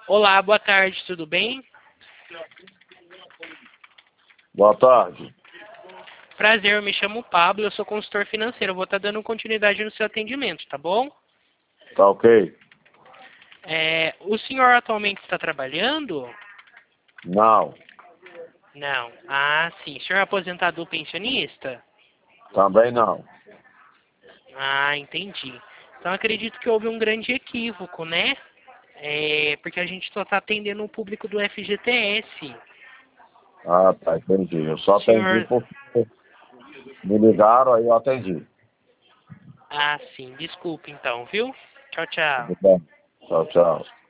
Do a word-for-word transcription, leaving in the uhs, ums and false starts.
Olá, boa tarde, tudo bem? Boa tarde. Prazer, eu me chamo Pablo, eu sou consultor financeiro. Eu vou estar dando continuidade no seu atendimento, tá bom? Tá ok? É, o senhor atualmente está trabalhando? Não. Não. Ah, sim. O senhor é aposentado ou pensionista? Também não. Ah, entendi. Então acredito que houve um grande equívoco, né? É, porque a gente só está atendendo o público do F G T S. Ah, tá, entendi. Eu só O atendi senhor... porque me ligaram, aí eu atendi. Ah, sim. Desculpe então, viu? Tchau, tchau. Tudo bem? Tchau, tchau.